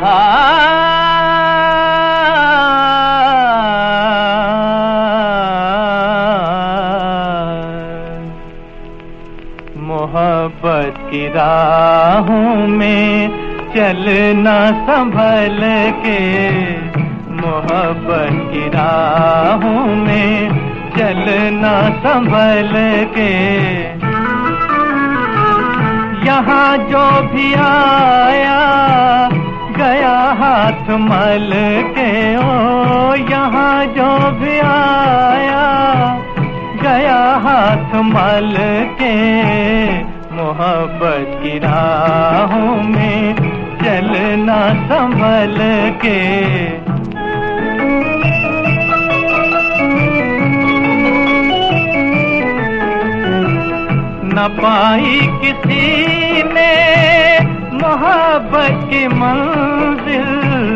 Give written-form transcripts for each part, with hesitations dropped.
मोहब्बत की राहों में चलना संभल के, मोहब्बत की राहों में चलना संभल के। यहाँ जो भी आया गया हाथ मल के, ओ यहाँ जो भी आया गया हाथ मल के। मोहब्बत की राहों में चलना संभल के। न पाई किसी ने मोहब्बत की मंजिल,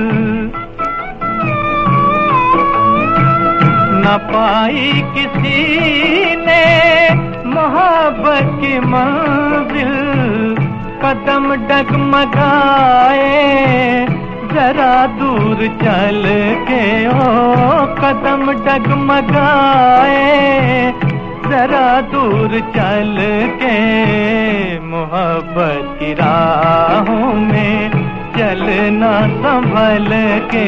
न पाई किसी ने मोहब्बत की मंजिल। कदम डगमगाए जरा दूर चल के, ओ कदम डगमगाए जरा दूर चल के। मोहब्बत की राहों में चलना संभल के।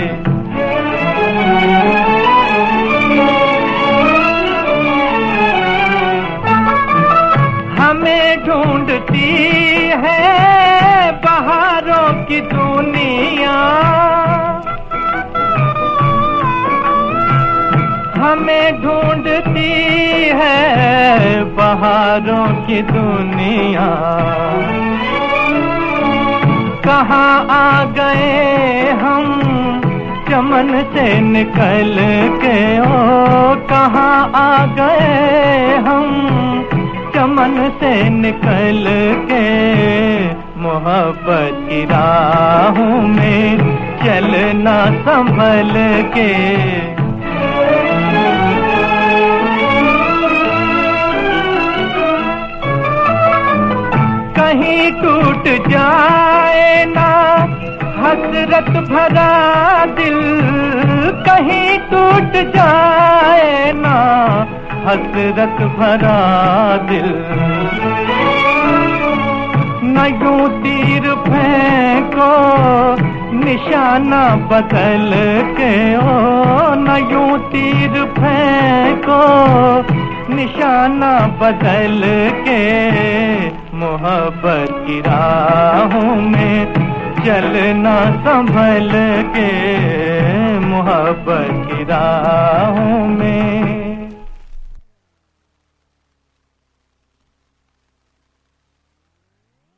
हमें ढूंढती है बहारों की दुनिया, हमें ढूंढती है बहारों की दुनिया। कहाँ आ गए हम चमन से निकल के, ओ कहाँ आ गए हम चमन से निकल के। मोहब्बत की राहों में चलना संभल के। कहीं टूट जाए ना हसरत भरा दिल, कहीं टूट जाए ना हसरत भरा दिल। न यूं तीर फेंको निशाना बदल के, ओ न यूं तीर फेंको निशाना बदल के। मोहब्बत की राहों में चलना संभल के, मोहब्बत की राहों